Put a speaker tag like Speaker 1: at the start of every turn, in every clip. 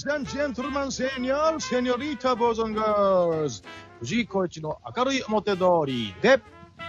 Speaker 1: and gentlemen, señor, señorita, boys and girls. 藤井浩一の明るい表通りで。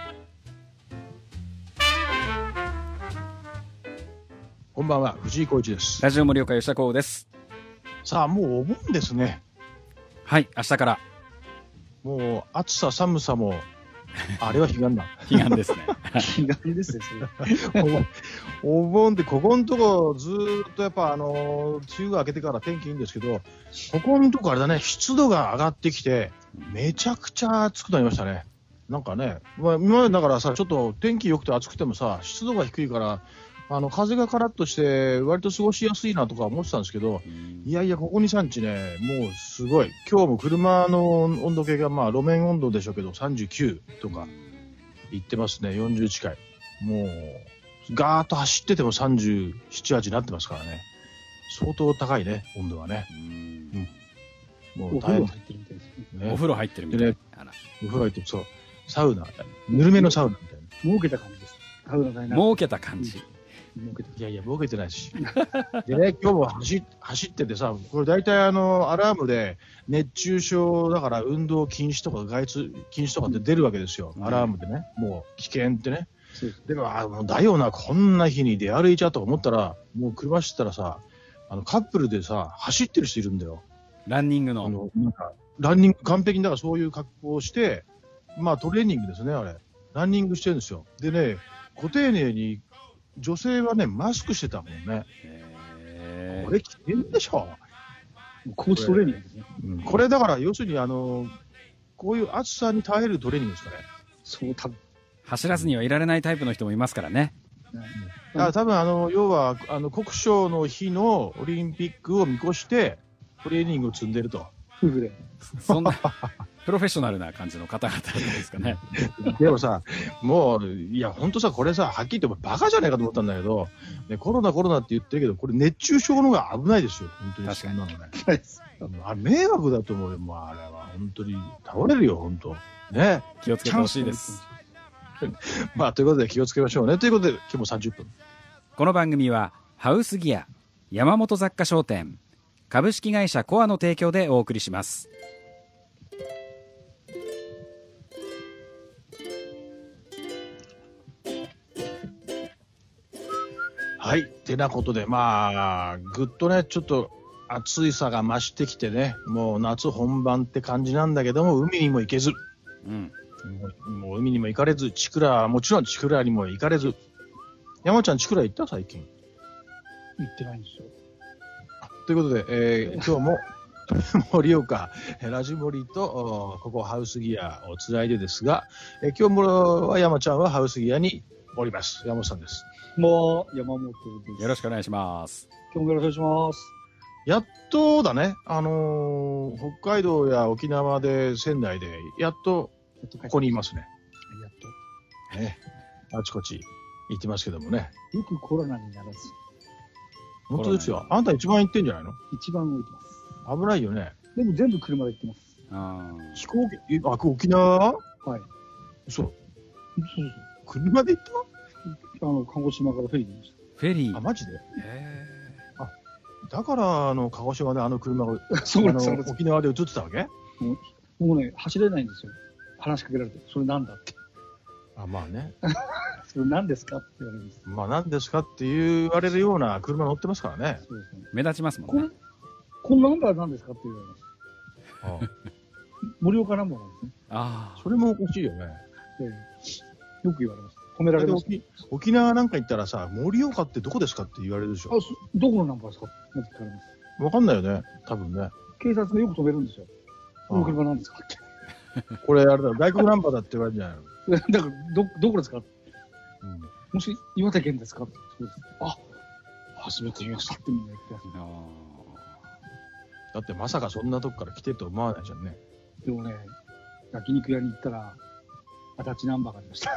Speaker 1: こんばんは、藤井浩一です。
Speaker 2: ラジオ盛岡吉田光です。
Speaker 1: さあ、もうお盆ですね。はい、
Speaker 2: 明日から。
Speaker 1: もう暑さ寒さも、あれは彼岸だ。
Speaker 2: 彼岸ですね。
Speaker 3: 彼岸ですね。
Speaker 1: お盆ってここのとこずっとやっぱ梅雨が明けてから天気いいんですけど、ここのとこあれだね、湿度が上がってきてめちゃくちゃ暑くなりましたね。なんかね、今までだからさ、ちょっと天気良くて暑くてもさ、湿度が低いから風がカラッとして割と過ごしやすいなとか思ってたんですけど、いやいやここ2、3日ね、もうすごい。今日も車の温度計が路面温度でしょうけど39とかいってますね。40近い。もうガーッと走ってても37、8になってますからね。相当高いね、温度はね。
Speaker 3: もうお風呂入ってるみたいです
Speaker 2: ね。お風呂入ってるみたいな。
Speaker 1: お風呂入ってる、そう。サウナ、ぬるめのサウナみたいな。
Speaker 3: 儲けた感じです。サウナ代な。
Speaker 2: 儲けた感じ。
Speaker 1: いやいや、儲けてないし。でね、今日も走っててさ、これ大体アラームで熱中症だから運動禁止とか外出禁止とかって出るわけですよ。アラームでね。もう危険ってね。でも、もうだよな、こんな日に出歩いちゃうと思ったら、もう車走ったらさ、カップルでさ、走ってる人いるんだよ。
Speaker 2: ランニングの。
Speaker 1: なんか、ランニング、完璧にだからそういう格好をして、トレーニングですね、あれ。ランニングしてるんですよ。でね、ご丁寧に、女性はね、マスクしてたもんね。これ危険でしょ。
Speaker 3: 高地トレーニングですね。
Speaker 1: これだから、要するに、こういう暑さに耐えるトレーニングですかね。
Speaker 3: そう、多分。
Speaker 2: 走らずにはいられないタイプの人もいますからね。
Speaker 1: 多分要は、国章の日のオリンピックを見越して、トレーニングを積んでると。
Speaker 3: 夫婦で。
Speaker 2: そんな、プロフェッショナルな感じの方々ですかね。
Speaker 1: でもさ、もう、いや、ほんとさ、これさ、はっきり言ってバカじゃないかと思ったんだけど、ね、コロナって言ってるけど、これ熱中症の方が危ないですよ、本当に。
Speaker 2: 確かに。
Speaker 1: あれ迷惑だと思うよ、もうあれは。本当に、倒れるよ、本当。ね。
Speaker 2: 気をつけてほしいです。
Speaker 1: ということで気をつけましょうね。ということで、今日も30分。
Speaker 2: この番組は、ハウスギア、山本雑貨商店、株式会社コアの提供でお送りします。
Speaker 1: はい。てなことで、ぐっとね、ちょっと暑さが増してきてね、もう夏本番って感じなんだけども、海にも行けず、もう海にも行かれず、もちろんチクラにも行かれず。山ちゃん、チクラ行った最近。
Speaker 3: 行ってないんですよ。
Speaker 1: ということで、今日も盛岡ラジモリとここハウスギアをつないでですが、今日もは山ちゃんはハウスギアにおります。山本さんです。
Speaker 3: もう山本です。
Speaker 2: よろしくお願いします。
Speaker 3: 今日もよろしくお願いします。
Speaker 1: やっとだね、北海道や沖縄で仙台でやっとここにいますね。
Speaker 3: やっと。
Speaker 1: ね、あちこち行ってますけどもね。
Speaker 3: よくコロナにならず。
Speaker 1: 本当ですよ。あんた一番行ってんじゃないの？
Speaker 3: 一番動いてます。
Speaker 1: 危ないよね。
Speaker 3: でも全部車で行ってます。
Speaker 1: 飛行機、沖縄？
Speaker 3: はい。
Speaker 1: そう。
Speaker 3: 車
Speaker 1: で行った？
Speaker 3: 鹿児島からフェリーでした。
Speaker 2: フェリー？
Speaker 1: マジで？だから鹿児島で車が沖縄で映ってたわけ？
Speaker 3: もうね、走れないんですよ。話しかけられて、それなんだって。
Speaker 1: まあね。
Speaker 3: それ何ですかって言われるんです。
Speaker 1: 何ですかって言われるような車乗ってますからね。
Speaker 3: そうですね。
Speaker 2: 目立ちますもんね。
Speaker 3: このナンバー何ですかって言われます。盛岡ナンバーなんですね。
Speaker 1: それもおかしいよね。
Speaker 3: よく言われます。褒められます。
Speaker 1: 沖縄なんか行ったらさ、盛岡ってどこですかって言われるでしょ。
Speaker 3: どこのナンバーですかって聞かれます。
Speaker 1: わかんないよね、多分ね。
Speaker 3: 警察がよく止めるんですよ。この車なんですかって。
Speaker 1: これあれだ、外国ナンバーだって言われるんじゃないの？
Speaker 3: だからどこですか？もし岩手県ですか？そうです。初めて見ましたってみんな言ってます。
Speaker 1: だってまさかそんなとこから来てると思わないじゃんね。
Speaker 3: でもね、焼肉屋に行ったら足立ナンバーがありました。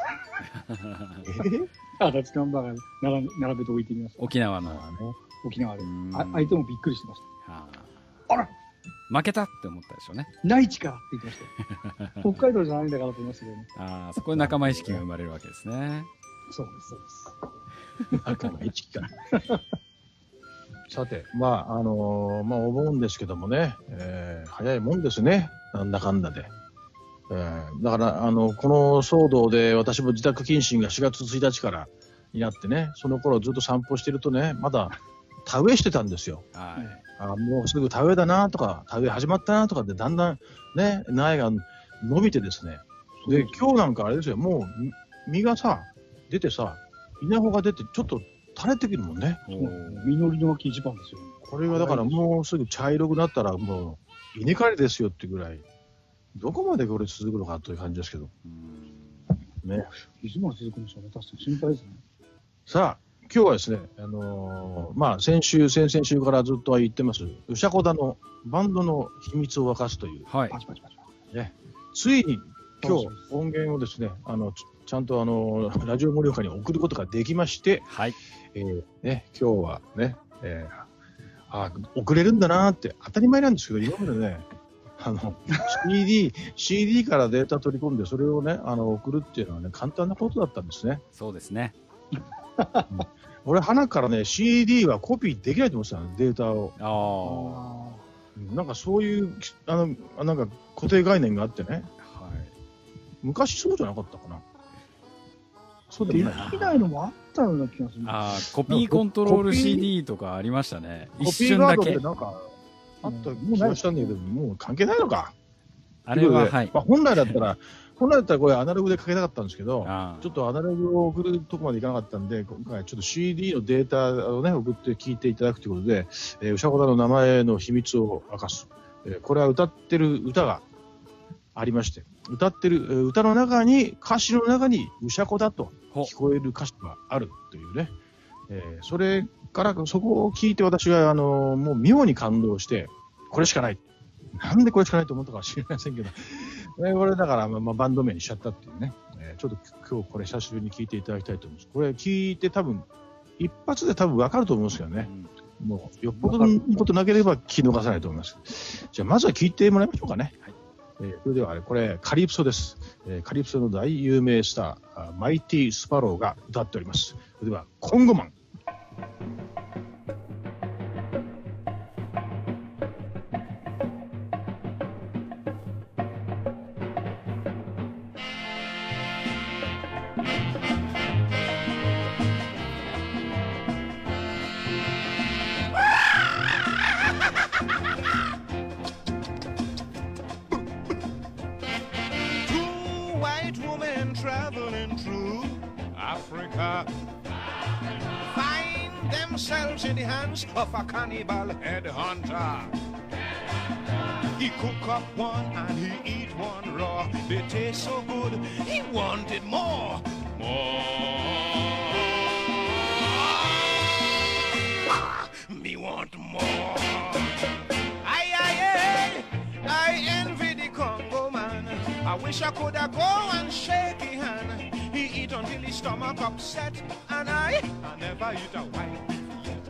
Speaker 3: 足立ナンバーが並べて置いてみました。
Speaker 2: 沖縄の
Speaker 3: 沖縄で。相手もびっくりしてました。あら、
Speaker 2: 負けたって思ったでしょうね。
Speaker 3: 内地かって言ってました。北海道じゃないんだからと思いましたけどね。
Speaker 2: そこで仲間意識が生まれるわけですね。
Speaker 3: そうです。
Speaker 1: 仲間意識か。 さて、お盆ですけどもね、早いもんですね、なんだかんだで。だから、この騒動で私も自宅謹慎が4月1日からになってね、その頃ずっと散歩してるとね、まだ田植えしてたんですよ。
Speaker 2: はい。
Speaker 1: もうすぐ田植えだなとか、田植え始まったなとかで、だんだんね、苗が伸びてですね。で、今日なんかあれですよ、もう実がさ、出てさ、稲穂が出て、ちょっと垂れてくるもんね。
Speaker 3: 実りの秋一番ですよ。
Speaker 1: これがだからもうすぐ茶色くなったら、もう稲刈りですよってぐらい、どこまでこれ続くのかという感じですけど。ね。
Speaker 3: いつまで続くんでしょうね。確かに心配ですね。
Speaker 1: さあ、今日はですね、先々週からずっと言ってます、うしゃこだのバンドの秘密を明かすという、
Speaker 2: はい。
Speaker 3: パチパチパチパチ。
Speaker 1: ね、ついに今日音源をですね、ちゃんとラジオ盛岡に送ることができまして、
Speaker 2: はい。
Speaker 1: 今日はね、送れるんだなーって当たり前なんですけど、今までね、CD からデータ取り込んで、それをね、送るっていうのはね、簡単なことだったんですね。
Speaker 2: そうですね。
Speaker 1: 俺、花からね、CD はコピーできないと思ってたの、データを。なんかそういう、なんか固定概念があってね、
Speaker 2: はい。
Speaker 1: 昔そうじゃなかったかな。そうでもないな。
Speaker 3: できないのもあったような気がする。
Speaker 2: コピーコントロール CD とかありましたね。一瞬だけ。
Speaker 1: コピーガードってなんかあった気がしたんだけど、もう関係ないのか。
Speaker 2: あれは、はい。
Speaker 1: 本来だったらこれアナログでかけたかったんですけど、ちょっとアナログを送るとこまでいかなかったんで、今回ちょっと CD のデータをね、送って聞いていただくということで、うしゃこだの名前の秘密を明かす。これは歌ってる歌がありまして、歌ってる歌の中に、歌詞の中にうしゃこだと聞こえる歌詞があるというね、それからそこを聞いて私はもう妙に感動して、これしかない。なんでこれしかないと思ったかは知りませんけど、これだから、バンド名にしちゃったっていうね、ちょっと今日これ久しぶりに聞いていただきたいと思います。これ聞いて多分、一発で多分分かると思うんですけどね。もう、よっぽどのことなければ聞き逃さないと思います。じゃあ、まずは聞いてもらいましょうかね。はい。それでは、これ、カリプソです。カリプソの大有名スター、マイティ・スパローが歌っております。それでは、コンゴマン。
Speaker 4: Traveling through Africa, find themselves in the hands of a cannibal headhunter. He cook up one and he eat one raw. They taste so good, he wanted more. Me want more. I envy the Congo man. I wish I could have go and shake his hand. He eat until his stomach upset, and I never eat a white beef yet.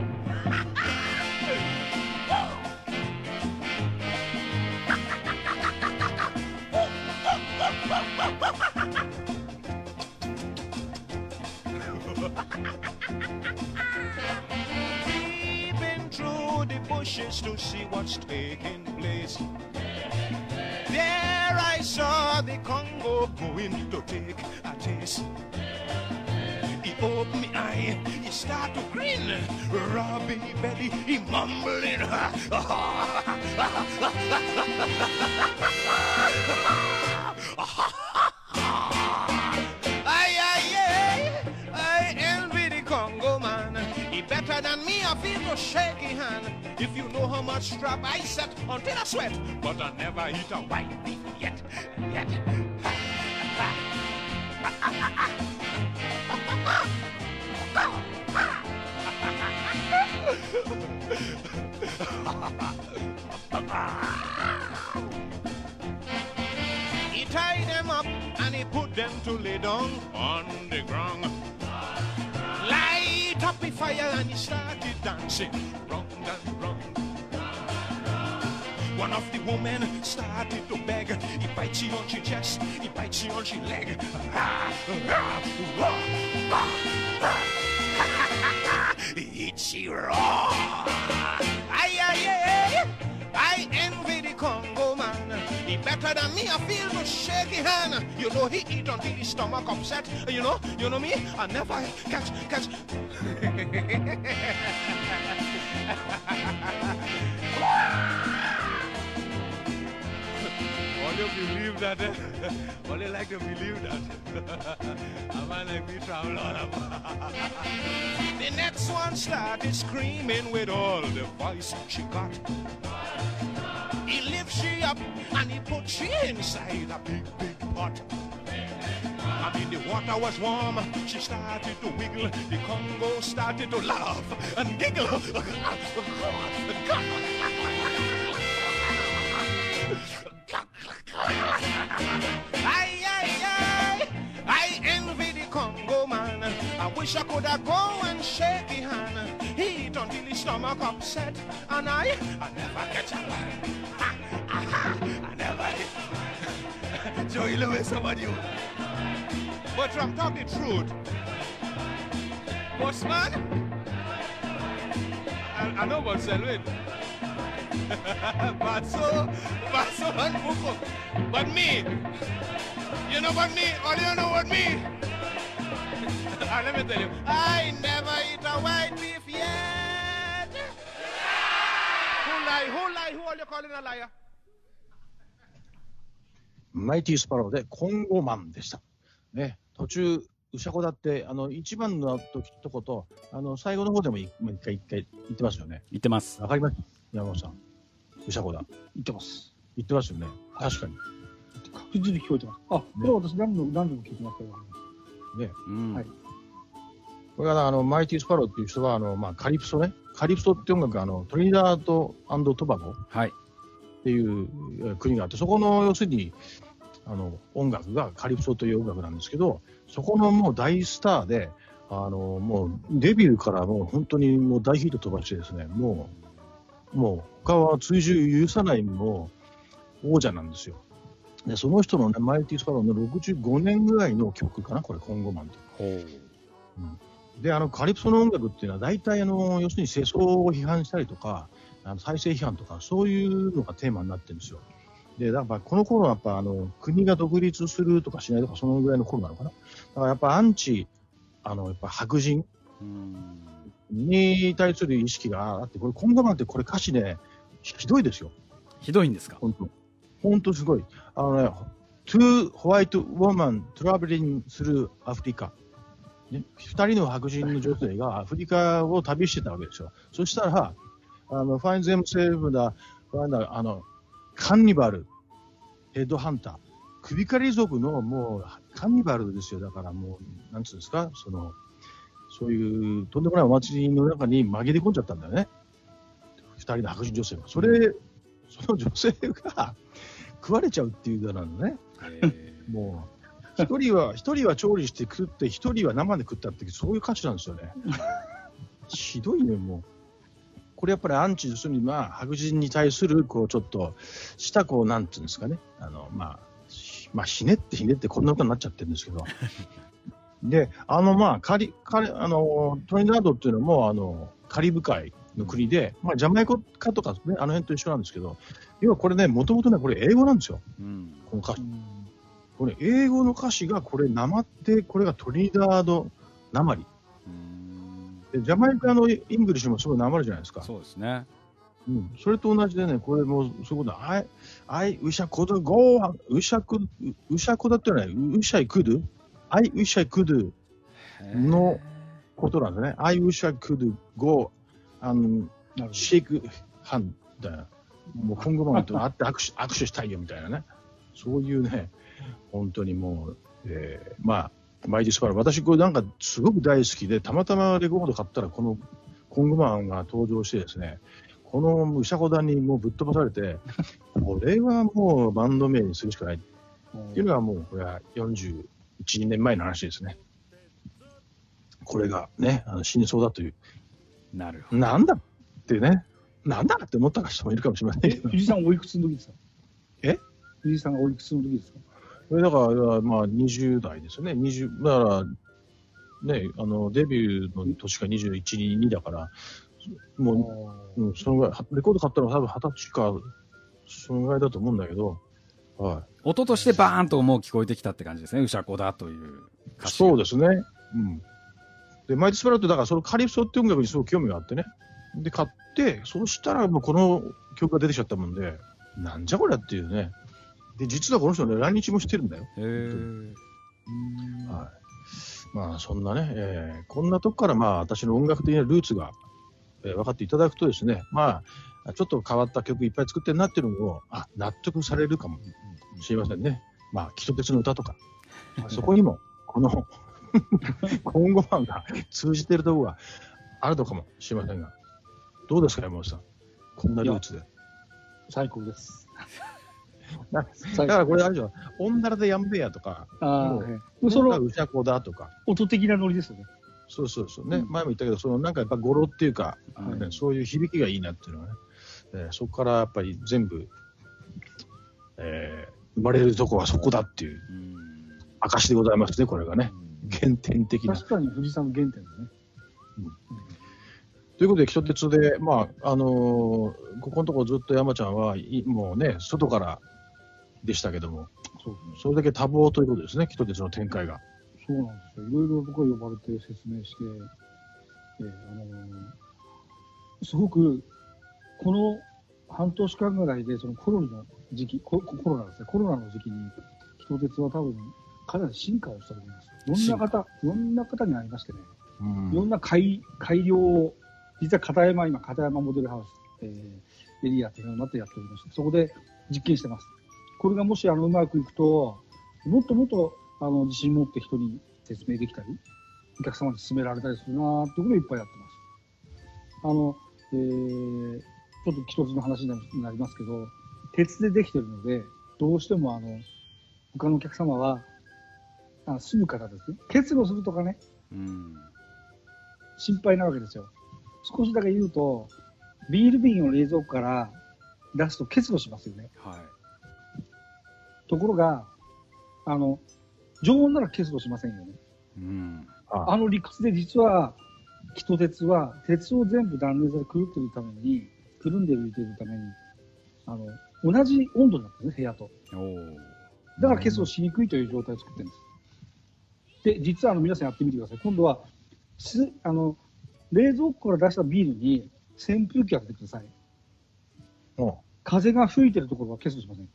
Speaker 4: Peeping through the bushes to see what's taking place. There I saw the Congo going to take a taste. He opened me eye, he start to grin. Robbie belly, he mumbling. I envy the Congo man. He better than me, I feel to shake his hand. If you know how much strap I set until I sweat, but I never eat a white beef yet. He tied them up and he put them to lay down on the ground. Light up the fire and he started dancing round and round. One of the women started to beg. He bites you on your chest, he bites you on your leg. Eat she raw. I envy the Congo man. He better than me. I feel no shaky hand. You know he eat until his stomach upset. You know me. I never catch. All you believe that. All you like to believe that. A man like me travel all about. The next one started screaming with all the voice she got. He lifts she up and he put she inside a big pot. I mean, the water was warm. She started to wiggle. The Congo started to laugh and giggle. I envy the Congo man. I wish I could have go and shake the hand. He eat until his stomach upset. And I never catch a man. I never. Joey Lewis, somebody. But I'm talking truth. Postman? I know what's Selwyn. Basso and Buko. But me, you know what me? Or you know what me? Let me tell you, I never eat a white beef yet. Who lie? Who are you calling a liar?
Speaker 1: マイティスパローでコンゴマンでした。ね、途中、ウシャコだって、一番のとこと、最後の方でも一回言ってますよね。
Speaker 2: 言ってます。
Speaker 1: わかります山本さん。ウシャコだ。
Speaker 3: 言ってます。
Speaker 1: 言ってますよね。確かに。
Speaker 3: 確実に聞こえてます。あ、これは私何度も聞いてますから
Speaker 1: ね。
Speaker 3: はい。
Speaker 1: これがマイティスパローっていう人は、カリプソね。カリプソって音楽トリニダード&トバゴっていう国があって、そこの要するに、音楽がカリプソという音楽なんですけど、そこのもう大スターで、もうデビューからもう本当にもう大ヒット飛ばしてですね、もう他は追従許さないもう王者なんですよ。で、その人のね、マイティスパローの65年ぐらいの曲かな、これ、コンゴマンって。で、カリプソの音楽っていうのは大体要するに世相を批判したりとか、体制批判とか、そういうのがテーマになってるんですよ。で、だからこの頃はやっぱ国が独立するとかしないとかそのぐらいの頃なのかな。だからやっぱアンチやっぱ白人に対する意識があって、これコンゴマンってこれ歌詞ねひどいですよ。
Speaker 2: ひどいんですか。
Speaker 1: 本当すごい。Two white women traveling through Africa、ね、2人の白人の女性がアフリカを旅してたわけですよ。そしたらfind themselves theカンニバル、ヘッドハンター、首狩り族のもうカンニバルですよ。だからもう、なんつうんですか、そういうとんでもないお祭りの中に紛れ込んじゃったんだよね。二人の白人女性が。その女性が食われちゃうっていう歌なんだね。もう、一人は調理して食って、一人は生で食ったっていう、そういう歌詞なんですよね。ひどいね、もう。これやっぱりアンチするには白人に対するちょっとしたなんていうんですかね、ひねってこんなことになっちゃってるんですけどでトリニダードっていうのもカリブ海の国で、ジャマイカとかね辺と一緒なんですけど、要はこれねもともとねこれ英語なんですよ、この歌詞。これ英語の歌詞がこれなまってこれがトリニダードなまり。ジャマイカのイングリッシュもすごいなまるじゃないですか。
Speaker 2: そうですね。
Speaker 1: それと同じでね、これもそういうこと、ウシャコドゴー、ウシャコだってね、ウシャイクド、ウシャイクドのことなんですね。ウシャイクドゴー、シェイクハンみたいな、もうコンゴマンと会って握手したいよみたいなね、そういうね、本当にもう、マイティスパロー、私これなんかすごく大好きで、たまたまレコード買ったらこのコンゴマンが登場してですね、このウシャコダにもうぶっ飛ばされて、これはもうバンド名にするしかないっていうのがもうこれは41、2年前の話ですね。これがね、死にそうだという。
Speaker 2: なるほど。
Speaker 1: なんだってね、なんだって思った人もいるかもしれませんけど。
Speaker 3: 藤井さんおいくつの時ですか。藤井さんがおいくつの時ですか。
Speaker 1: だから20代ですよね。だからね、デビューの年が21、2だから、もう、そのぐらい、レコード買ったのは多分20歳か、そのぐらいだと思うんだけど、はい。
Speaker 2: 音としてバーンともう聞こえてきたって感じですね、ウシャコだという歌詞が。
Speaker 1: そうですね。うん。で、マイティスプラットだから、そのカリプソって音楽にすごく興味があってね。で、買って、そうしたらもうこの曲が出てきちゃったもんで、なんじゃこりゃっていうね。で、実はこの人ね、来日もしてるんだよ。
Speaker 2: へー。
Speaker 1: はい。まあ、そんなね、こんなとこからまあ、私の音楽的なルーツが、分かっていただくとですね、まあ、ちょっと変わった曲いっぱい作ってるなっていうのを、納得されるかもしれませんね。まあ、キトテツの歌とか、そこにも、この、今後版が通じてるところがあるのかもしれませんが、どうですか、山本さん。こんなルーツで。
Speaker 3: 最高です。
Speaker 1: だからこれあるじゃん。オンダラでやんべやとか、もうそのウシャコだとか。
Speaker 3: 音的なノリですよね。
Speaker 1: そうそうそうね、前も言ったけど、そのなんかやっぱ語呂っていうか、そういう響きがいいなっていうのはね、そこからやっぱり全部、生まれるとこはそこだっていう証でございますね、これがね。原点的な。
Speaker 3: 確かに藤さんの原点ですね。
Speaker 1: ということで、キトテツで、まあ、ここのところずっと山ちゃんは、もうね、外からでしたけども、それだけ多忙ということですね、キトテツの展開が。
Speaker 3: そうなんですよ。いろいろ僕は呼ばれて説明して、すごく、この半年間ぐらいで、そのコロナの時期、コロナですね、コロナの時期に、キトテツは多分、かなり進化をしたと思います。いろんな方に会いましてね、いろんな改良を、実は片山モデルハウス、エリアっていうのをまたやっておりまして、そこで実験してます。これがもしうまくいくと、もっともっと自信持って人に説明できたり、お客様に勧められたりするなーってことをいっぱいやってます。ちょっと一つの話になりますけど、鉄でできてるので、どうしても他のお客様は、住む方ですね。結露するとかね、心配なわけですよ。少しだけ言うと、ビール瓶を冷蔵庫から出すと結露しますよね。
Speaker 2: はい。
Speaker 3: ところが、常温なら結露しませんよね。理屈で実は、キト鉄は、鉄を全部断熱でくるんでるために、同じ温度になってるんですね、部屋と。だから結露しにくいという状態を作ってるんです。で、実は皆さんやってみてください。今度は、冷蔵庫から出したビールに扇風機当ててください。風が吹いてるところは結露しません。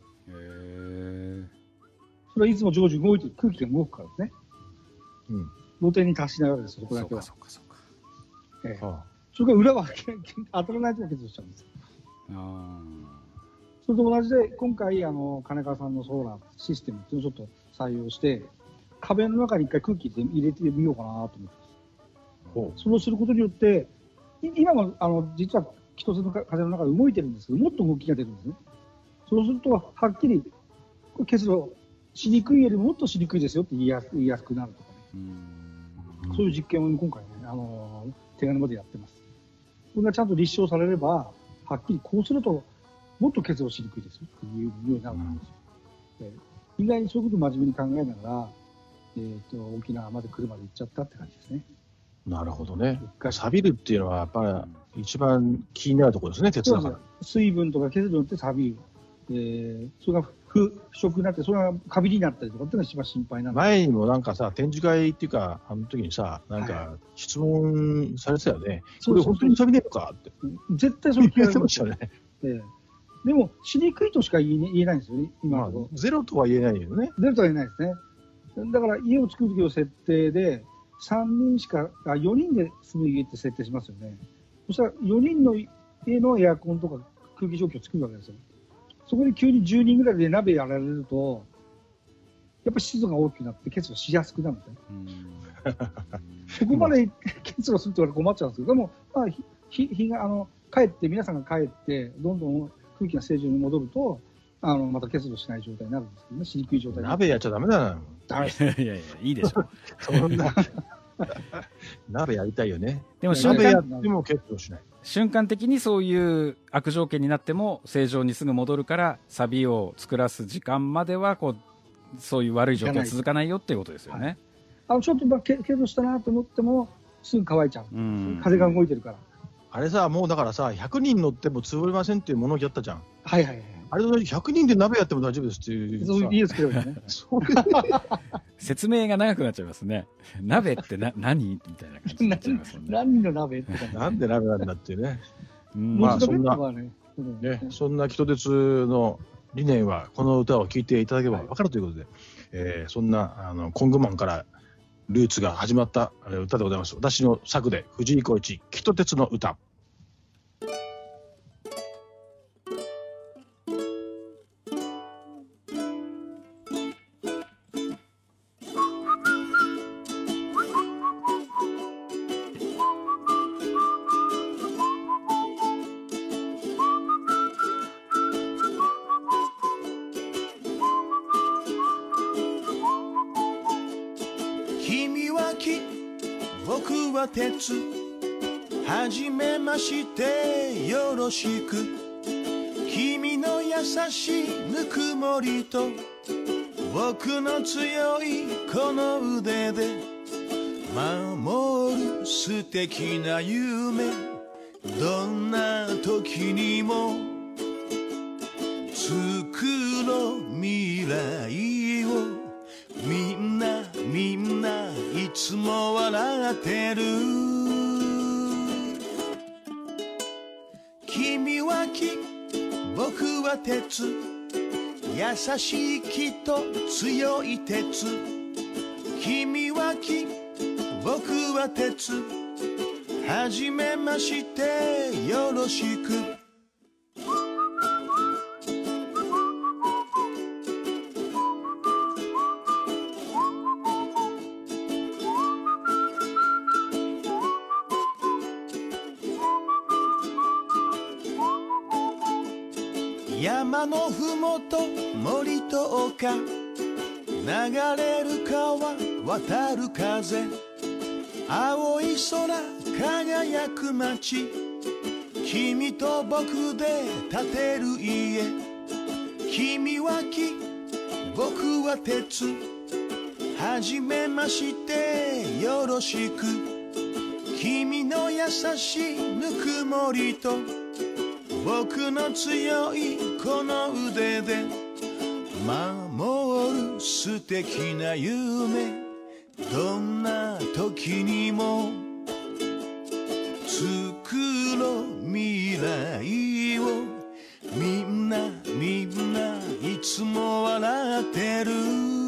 Speaker 3: それはいつも常時動いてる、空気が動くからですね。露天に達しないわけですよ、そこだけは。そうか。それから裏は当たらないと結露しちゃうんです。それと同じで、今回、金川さんのソーラーシステムっていうのをちょっと採用して、壁の中に一回空気で入れてみようかなと思ってます。そうすることによって、今も実は一つの風の中で動いてるんですけど、もっと動きが出るんですね。そうすると、はっきり結露しにくいよりももっとしにくいですよって言いやすくなるとかね。そういう実験を今回ね、手紙までやってます。これがちゃんと立証されれば、はっきりこうすると、もっと結露しにくいですよっていうようになるんですよ。意外にそういうことを真面目に考えながら、沖縄まで来るまで行っちゃったって感じですね。
Speaker 1: なるほどね。錆びるっていうのはやっぱり一番気になるところですね、鉄だから。
Speaker 3: 水分とか結露によって錆びる。それが腐食になって、それがカビになったりとかっていうのが一番心配なんで。
Speaker 1: 前にもなんかさ、展示会っていうか、時にさ、なんか質問されてたよね。これ本当に錆びねえのかって。
Speaker 3: 絶対そういう気が
Speaker 1: しましたよね。
Speaker 3: でも、しにくいとしか言えないんですよね、今の。
Speaker 1: ゼロとは言えないよね。
Speaker 3: ゼロとは言えないですね。だから家を作る時の設定で、4人で住む家って設定しますよね。そしたら4人の家のエアコンとか空気蒸気を作るわけですよ。そこに急に10人ぐらいで鍋やられると、やっぱり湿度が大きくなって結露しやすくなるんですね。そこまで結露すると困っちゃうんですけど、でも、日が皆さんが帰って、どんどん空気が正常に戻ると、また結露しない状態になるんですけどね、しにくい状態に。
Speaker 1: 鍋やっちゃダメだな。
Speaker 2: ダメ。いや、いいでしょ。
Speaker 1: そんな。鍋やりたいよね。
Speaker 2: でも
Speaker 1: 鍋やっても結露しない。
Speaker 2: 瞬間的にそういう悪条件になっても正常にすぐ戻るから、サビを作らす時間まではそういう悪い条件続かないよっていうことですよね。
Speaker 3: ちょっとけどしたなと思っても、すぐ乾いちゃう。風が動いてるから。
Speaker 1: あれさ、もうだからさ、100人乗っても潰れませんっていう物置あったじゃん。
Speaker 3: はいはいはい。
Speaker 1: あれと100人で鍋やっても大丈夫ですっていう。
Speaker 3: そういう家作ればいいね。
Speaker 2: 説明が長くなっちゃいますね。鍋って何みたいな感じになっちゃいますもんね。
Speaker 3: 何の鍋って感じ。
Speaker 1: なんで鍋なんだっていうね。
Speaker 3: まあそんな、
Speaker 1: そんなキト鉄の理念はこの歌を聴いていただければ分かるということで、そんなコングマンからルーツが始まった歌でございます。私の作で藤井浩一キト鉄の歌。
Speaker 4: 君は木、僕は鉄、はじめましてよろしく。君の優しいぬくもりと僕の強いこの腕で守る素敵な夢、どんな時にも作ろう未来を。みんないつも笑ってる。君は木、僕は鉄、優しい木と強い鉄。君は木、僕は鉄、はじめましてよろしく。山のふもと森と丘、流れる川渡る風、青い空輝く街、君と僕で建てる家。君は木、僕は鉄、はじめましてよろしく。君の優しいぬくもりと僕の強いこの腕で守る素敵な夢、どんな時にも作ろう未来を。みんないつも笑ってる。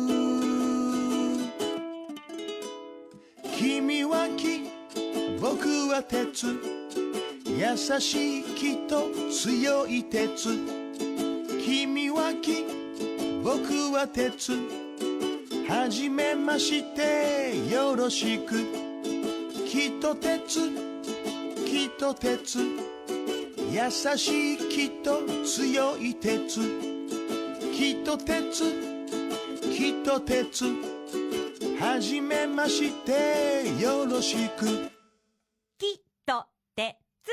Speaker 4: 君は木、僕は鉄、優しい木と強い鉄。君は木、僕は鉄、はじめましてよろしく。木と鉄、木と鉄、優しい木と強い鉄。木と鉄、木と鉄、はじめましてよろしく。
Speaker 5: 木と鉄。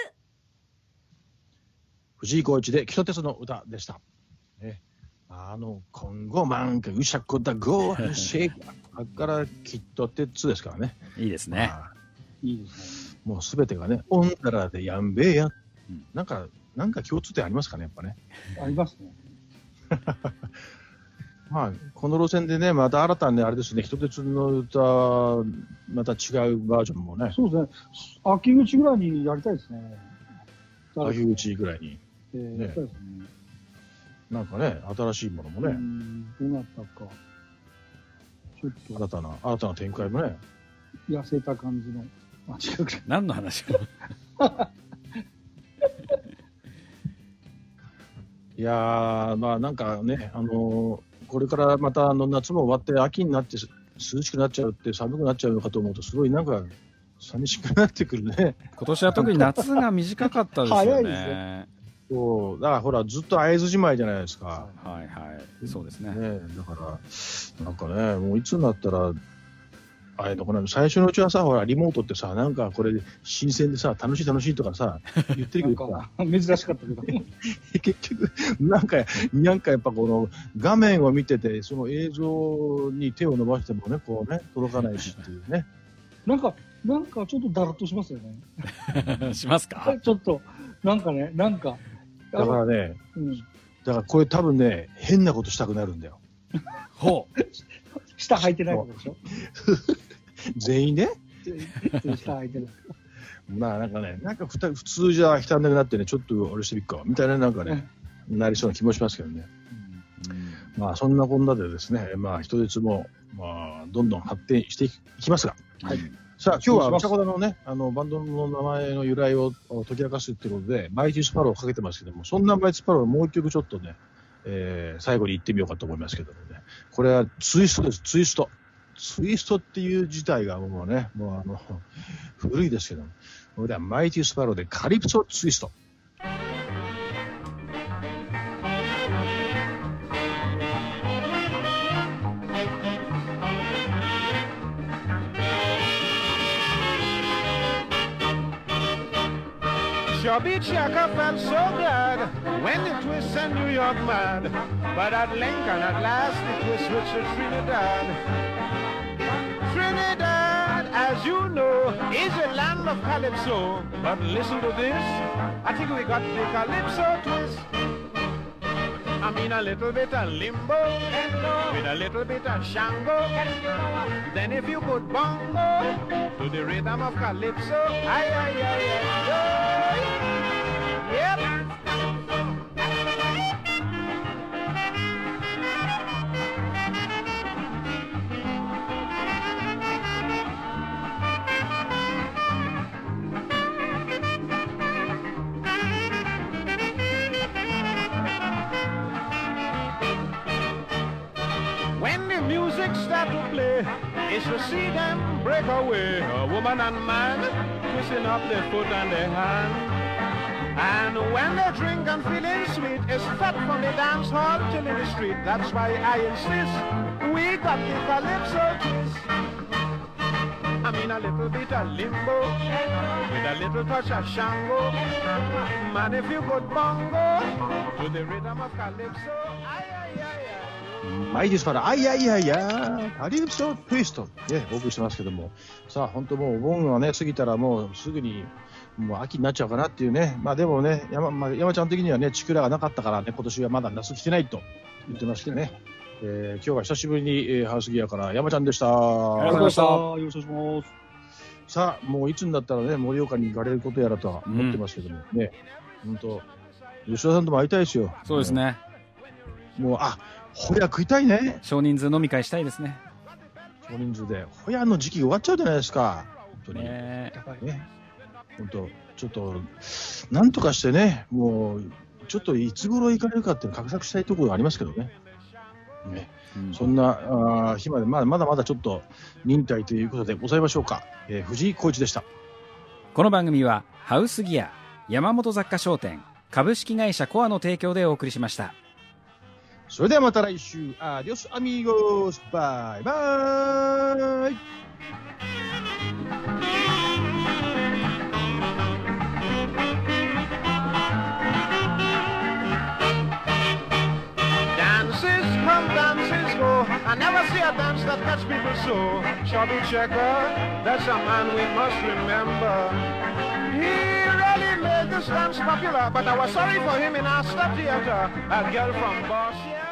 Speaker 1: 藤井浩一でキト鉄の歌でした。ね、今後マンかうしゃこだゴーシェイクあっからキト鉄ですからね。
Speaker 2: いいですね。
Speaker 3: いいですね。
Speaker 1: もうすべてがね、オンダラでやんべえや、なんか共通点ありますかね、やっぱね。
Speaker 3: ありますね。
Speaker 1: まあ、この路線でね、また新たにあれですね、キト鉄の歌、また違うバージョンもね。
Speaker 3: そうですね。秋口ぐらいにやりたいですね。
Speaker 1: 秋口ぐらいに。
Speaker 3: やりたいですね。
Speaker 1: なんかね、新しいものもね。
Speaker 3: どうなったか。ちょっと。
Speaker 1: 新たな展開もね。
Speaker 3: 痩せた感じの。違う。
Speaker 2: 何の話を
Speaker 1: いやー、まあなんかね、これからまた夏も終わって秋になって涼しくなっちゃうって寒くなっちゃうのかと思うとすごいなんか寂しくなってくるね。
Speaker 2: 今年は特に夏が短かったですよね。
Speaker 3: 早いですね。
Speaker 1: そうだからほらずっと会津じまいじゃないですか。
Speaker 2: はいはい、そうですね。
Speaker 1: ねだからなんかねもういつになったらこの最初のうちはさ、ほら、リモートってさ、なんかこれ、新鮮でさ、楽しいとかさ、言ってるけどさ、
Speaker 3: 珍しかったけど。
Speaker 1: 結局、なんかやっぱこの画面を見てて、その映像に手を伸ばしてもね、こうね、届かないしっていうね。
Speaker 3: なんかちょっとだらっとしますよね。
Speaker 2: しますか？
Speaker 3: ちょっと、なんか。
Speaker 1: だからね、
Speaker 3: うん、
Speaker 1: だからこれ多分ね、変なことしたくなるんだよ。
Speaker 2: ほう。
Speaker 3: 下履いてないことでしょ
Speaker 1: 全員ね。
Speaker 3: 下履いてない。
Speaker 1: まあなんかね、なんか普通じゃ汚くなってね、ちょっと俺してみっか、みたいななんかね、なりそうな気もしますけどね。まあそんなこんなでですね、まあ人質も、まあどんどん発展していきますが、はい。さあ今日は歌子のね、バンドの名前の由来を解き明かすってことで、マイティスパローをかけてますけども、そんなマイティスパローをもう一曲ちょっとね、最後に言ってみようかと思いますけどもね。これはツイストです、ツイスト。ツイストっていう自体がもうね、もう古いですけども、これではマイティスパローでカリプソツイスト。
Speaker 4: Sure beat Shaka felt so good when the twist in New York mad. But at Lincoln at last the twist switched to Trinidad. Trinidad, as you know, is a land of calypso. But listen to this, I think we got the calypso twist. I mean a little bit of limbo, with a little bit of shango. Then if you put bongo to the rhythm of calypso, ay, ay, ay, ay, ay. Yep. When the music start to play, it's to see them break away, a woman and man twisting up their foot and their hand. And when they drink and feeling sweet, it's fat from the dance hall till in the street. That's why I insist we got the calypso twist. I mean a little bit of limbo with a little touch of shango. Man, if you put bongo to the rhythm of calypso, ay, ay, ay, ay.
Speaker 1: マイティスパロー、あいやいやいや、カリプソツイスト、ね、お送りしてますけども、さあ、本当もうお盆がね、過ぎたらもうすぐに、もう秋になっちゃうかなっていうね、まあでもね、山ちゃん的にはね、チクラがなかったからね、今年はまだ夏来てないと言ってましてね、今日は久しぶりに、ハウスギアから山ちゃんでした。
Speaker 2: ありがとうございました。
Speaker 3: よろしくお願いします。
Speaker 1: さあ、もういつになったらね、盛岡に行かれることやらとは思ってますけども、ね、本当、吉田さんとも会いたいですよ。
Speaker 2: そうですね。
Speaker 1: もう、ホヤ食いたいね。
Speaker 2: 少人数飲み会したいですね。
Speaker 1: 少人数で。ホヤの時期終わっちゃうじゃないですか。本当に。
Speaker 2: ね、
Speaker 1: 本当、ちょっと、なんとかしてね、もう、ちょっといつ頃行かれるかっていうのを画策したいところがありますけどね。ね、そんな日まで、まだまだちょっと忍耐ということでございましょうか。藤井浩一でした。
Speaker 2: この番組は、ハウスギア、山本雑貨商店、株式会社コアの提供でお送りしました。
Speaker 1: それではまた来週。アディオスアミーゴス。バイバイ。
Speaker 4: Dances come, dances go. I never see a dance that catch people so. Chubby Checker, that's a man we must remember. He really made this dance popular, but I was sorry for him in our step theater. A girl from Boss, yeah.